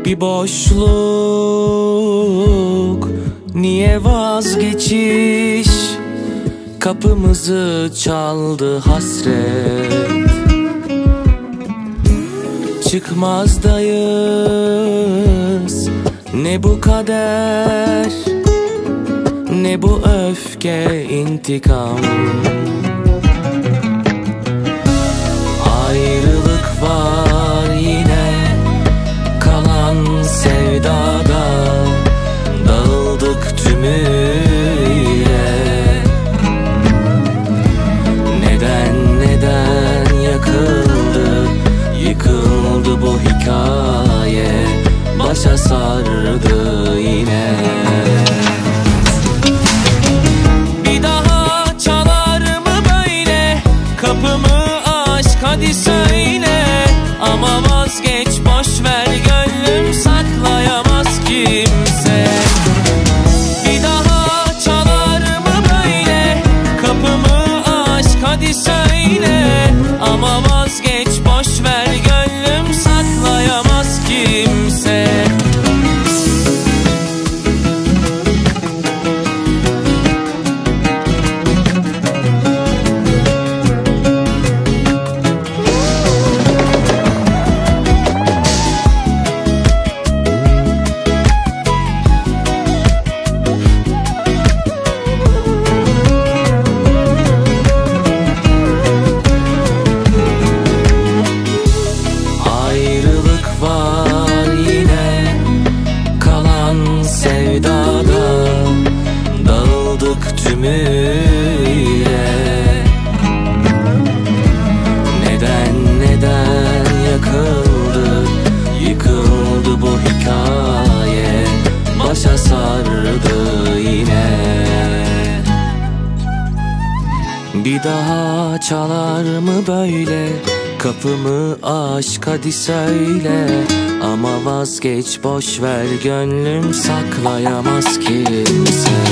Bir boşluk, niye vazgeçiş? Kapımızı çaldı hasret. Çıkmazdayız, ne bu kader, ne bu öfke, intikam. Ayrılık var yine, kalan sevdada. Dağıldık tümüyle. Neden yakıldı, yıkıldı bu hikaye. Başa sardı yine. Bir daha çalar mı böyle kapımı, aşk hadi söyle. Ama vazgeç, boş ver, gönlüm saklayamaz kimse. Bir daha çalar mı böyle kapımı, aşk hadi söyle. Ama vazgeç, boş ver, gönlüm saklayamaz kimse. Var yine, kalan sevdada. Dağıldık tümüyle. Neden yakıldı, yıkıldı bu hikaye. Başa sardı yine. Bir daha çalar mı böyle kapımı, aşk hadi söyle. Ama vazgeç, boş ver, gönlüm saklayamaz kimse.